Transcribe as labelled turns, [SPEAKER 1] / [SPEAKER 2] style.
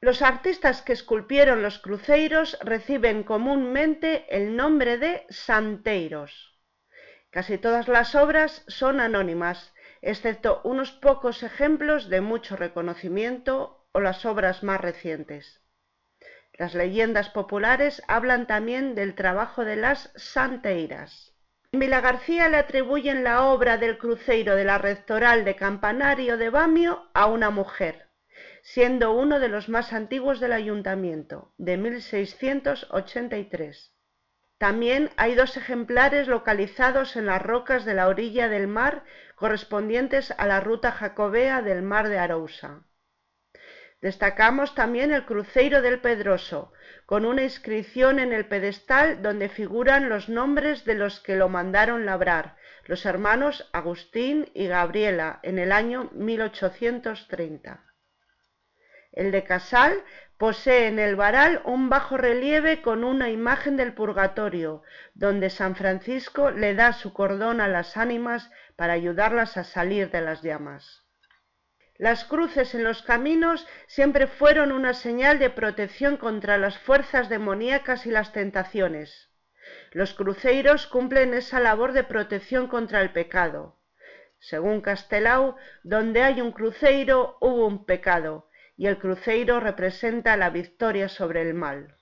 [SPEAKER 1] Los artistas que esculpieron los cruceiros reciben comúnmente el nombre de santeiros. Casi todas las obras son anónimas, excepto unos pocos ejemplos de mucho reconocimiento o las obras más recientes. Las leyendas populares hablan también del trabajo de las santeiras. En Vilagarcía le atribuyen la obra del cruceiro de la Rectoral de Campanario de Bamio a una mujer, siendo uno de los más antiguos del ayuntamiento, de 1683. También hay 2 ejemplares localizados en las rocas de la orilla del mar correspondientes a la ruta jacobea del mar de Arousa. Destacamos también el cruceiro del Pedroso, con una inscripción en el pedestal donde figuran los nombres de los que lo mandaron labrar, los hermanos Agustín y Gabriela, en el año 1830. El de Casal posee en el varal un bajo relieve con una imagen del purgatorio, donde San Francisco le da su cordón a las ánimas para ayudarlas a salir de las llamas. Las cruces en los caminos siempre fueron una señal de protección contra las fuerzas demoníacas y las tentaciones. Los cruceiros cumplen esa labor de protección contra el pecado. Según Castelao, donde hay un cruceiro hubo un pecado, y el cruceiro representa la victoria sobre el mal.